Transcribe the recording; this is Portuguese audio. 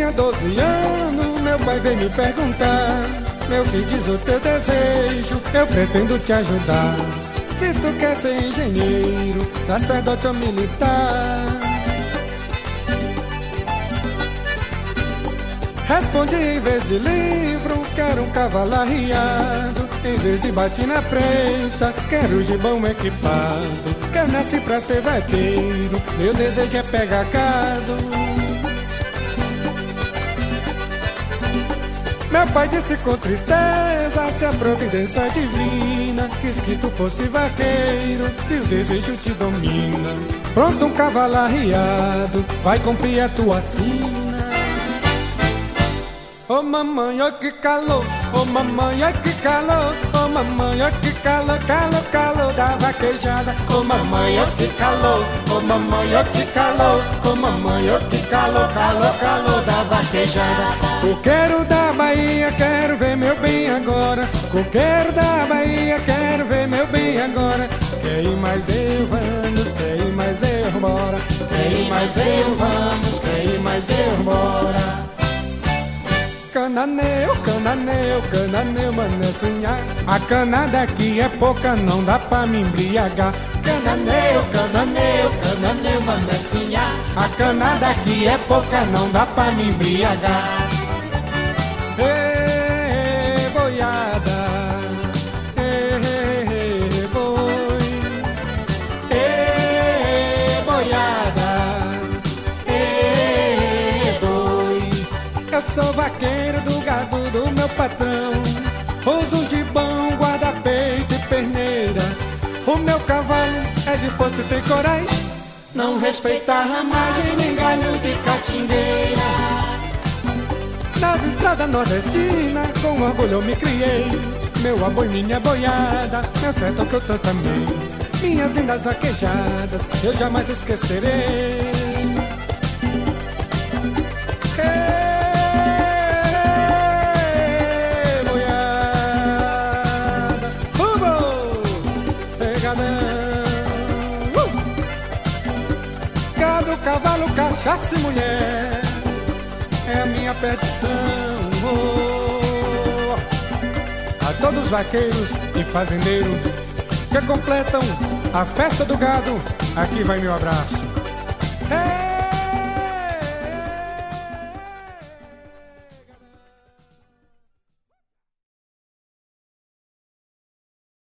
tinha 12 anos, meu pai veio me perguntar: meu filho, diz o teu desejo, eu pretendo te ajudar. Se tu quer ser engenheiro, sacerdote ou militar. Respondi em vez de livro, quero um cavalo arriado. Em vez de batina preta, quero gibão equipado. Que eu nasci pra ser vaqueiro, meu desejo é pegar gado. Meu pai disse com tristeza: se a providência divina quis que tu fosse vaqueiro, se o desejo te domina, pronto, um cavalo arriado vai cumprir a tua sina. Ô mamãe, ó que calor, ô mamãe, ó que calor, ô mamãe, ó que calor, calor, calor da vaquejada. Ô mamãe, ó que calor, ô mamãe, ó que calor, ô mamãe, ó que calor, calor, calor da vaquejada. Coqueiro da Bahia, quero ver meu bem agora. Coqueiro da Bahia, quero ver meu bem agora. Quer ir mais eu, vamos, quer ir mais eu, bora. Quer ir mais eu, vamos, quer ir mais eu, bora. Cananeu, cananeu, cananeu, manezinha. A cana daqui é pouca, não dá pra me embriagar. Cananeu, cananeu, cananeu, manezinha. A cana daqui é pouca, não dá pra me embriagar. Ei, boiada, ei, boi. Ei, boiada, ei, boi. Eu sou vaqueiro do gado do meu patrão. Uso gibão, guarda-peito e perneira. O meu cavalo é disposto e tem coragem. Não respeita a ramagem, nem galhos e catingueira. Nas estradas nordestinas, com orgulho eu me criei. Meu avô e minha boiada, meu certo que eu tanto amei. Minhas lindas vaquejadas, eu jamais esquecerei. Gado, cavalo, cachaça e mulher é a minha perdição. A todos os vaqueiros e fazendeiros que completam a festa do gado, aqui vai meu abraço.